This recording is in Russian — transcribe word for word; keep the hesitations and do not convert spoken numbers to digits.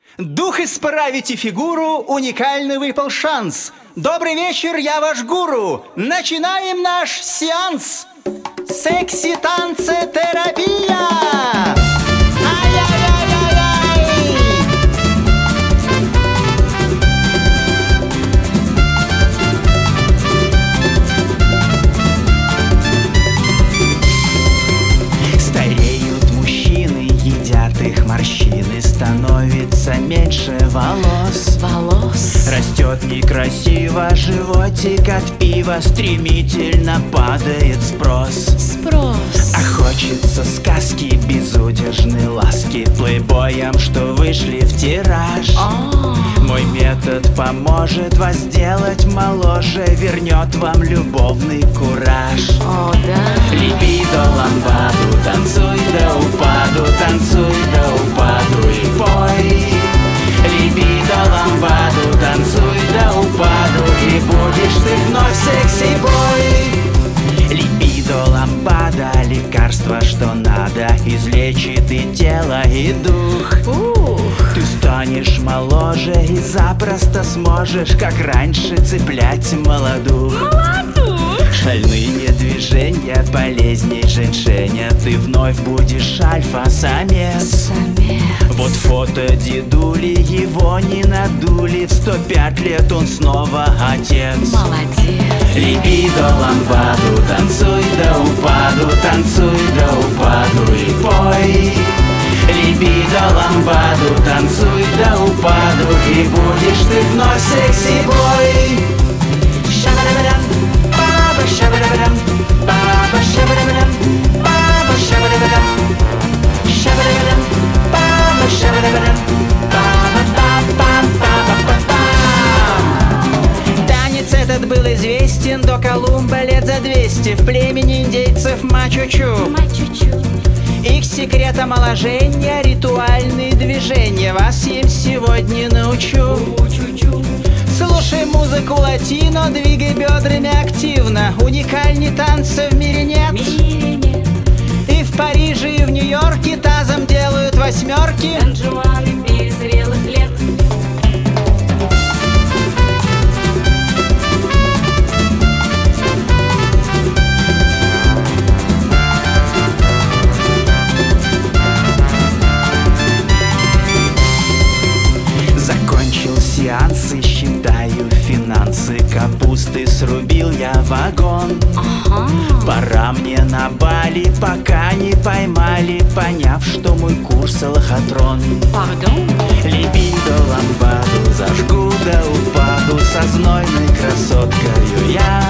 Дух исправить и фигуру, уникальный выпал шанс. Добрый вечер, я ваш гуру. Начинаем наш сеанс. Секси-танцетерапия. Ай-яй-яй-яй-яй. Стареют мужчины, едят их морщины, становится меньше волос. Волос. Растет некрасиво животик от пива, стремительно падает спрос. Спрос. А хочется сказки, безудержной ласки, плейбоям, что вышли в тираж. О. Мой метод поможет вас сделать моложе, вернет вам любовный кураж. О, да. Либидо ламбаду, танцуй до упаду, танцуй до упаду и пой. Либидо ламбаду, танцуй до упаду, и будешь ты вновь секси-бой. Либидо ламбада, лекарство, что надо, излечит и тело, и дух. Ух. Ты станешь моложе и запросто сможешь, как раньше, цеплять молодух. Молодух. Шальные движения полезней женьшеня, ты вновь будешь альфа-самец. Самец. Вот фото дедули, его не надули, в сто пять лет он снова отец. Молодец. Либидо ламбаду, танцуй до упаду, танцуй до упаду и пой. Либидо ламбаду, танцуй до упаду, и будешь ты вновь секси-бой. Шабарабарам, баба шабарабарам, баба шабарабарам, баба шабарабарам, шабарабарам, баба шабарабарам, баба-бам-бам-бам-бам-бам. Танец этот был известен до Колумба лет за двести в племени индейцев Мачучу. Мачучу. Их секрет омоложения, ритуальные движения, вас им сегодня научу. Слушай музыку латино, двигай бедрами активно. Уникальней танца в мире нет. И в Париже, и в Нью-Йорке тазом делают восьмерки. Дон-Жуаны перезрелых лет. Закончил сеансы, считаю финансы, капусты срубил я вагон. Ага. Пора мне на Бали, пока не поймали, поняв, что мой курс лохотрон. Пардон. Либидо ламбаду, зажгу до упаду, со знойной красоткою я.